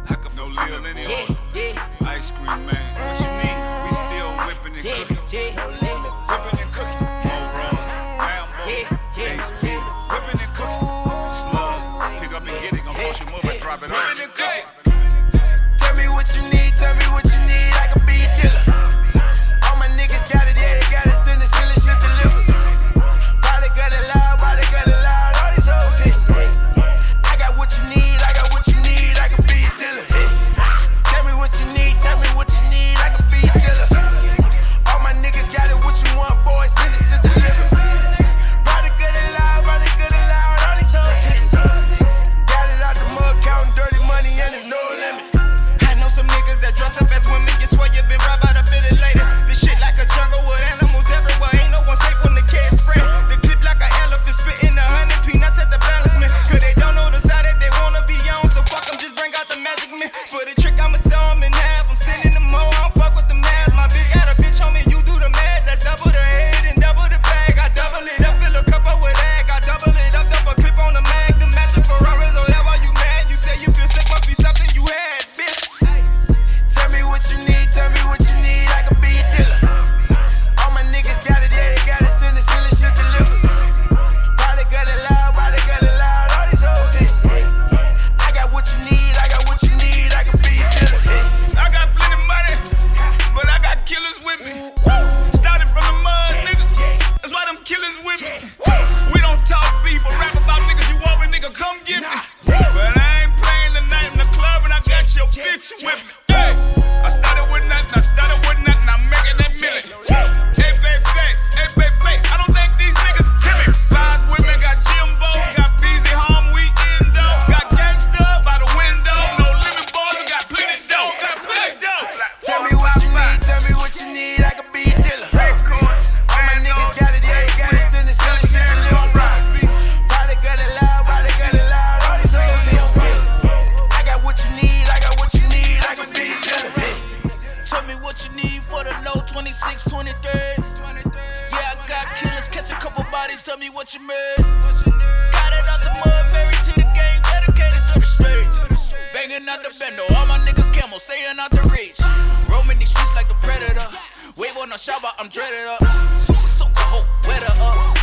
I can fulfill any order. Ice cream man, what you mean? We still whipping and cooking. Whipping and cooking. More rolls, Lambo, Ace B. Whipping and cooking. Slug, pick up and get it. Gonna push him up and drop it off. Whipping and cooking. Tell me what you need, tell me what you need. I can be a dealer. All my niggas got it, yeah, they got it. Send the ceiling, shit delivered. Body got it loud, all these hoes hit. I got what you need, I got what you need. I can be a dealer. Tell me what you need, tell me what you need. I can be a dealer. All my niggas got it, what you want, boy. Send it, shit delivered. Body got it loud, all these hoes hit. Got it out the mud, counting dirty money and there's no limit. I know some niggas that dress up as women. You swear you been robbed by the fitted later. This shit like a jungle with animals everywhere. Ain't no one safe when the kids spread. The clip like an elephant spitting 100 peanuts at the balance man. Cause they don't know the side that they wanna be on. So fuck them, just bring out the magic man. For the trick, I'ma sell them in half. I'm sending them more, I don't fuck with the mask. My bitch got a bitch on me, you do the math. That's double the head and double the bag. I double it up, fill a cup up with egg. I double it up, dump a clip on the mag. The matching Ferraris, oh that why you mad. You say you feel sick, must be something you had, bitch. Tell me what you need, tell me what you need. I can be a dealer. All my niggas got it, yeah, they got it. Send the ceiling, shit delivered. Body got it loud, all these hoes hit. I got what you need, I got what you need. I can be a dealer. I got plenty of money, but I got killers with me. Started from the mud, nigga. That's why them killers with me. We don't talk beef or rap about niggas. You want me, nigga, come get me. But I ain't playing tonight in the club and I got your bitch with me. Hey, I started with nothing, I'm making that million. Hey, baby, I don't think these niggas kill me. Flies with me, got Jimbo, got Beezy home weekend, though. Got gangsta by the window, no limit boys, we got plenty dough. Tell me what you need, tell me what you need. I can be a dealer. All my niggas got it, yeah, they got it. Send the ceiling, shit delivered. Body got it loud, all these hoes hit. I got what you need, I got what you need. I can be a dealer. Tell me what you need for the low 26, 23. Yeah, I got killers, catch a couple bodies, tell me what you made. Got it out the mud, married to the game, dedicated to the street. Banging out the bendo, all my niggas camel, staying out the reach. Roaming these streets like the predator. Wave on the shower, I'm dreaded up. Super, hope, weather up.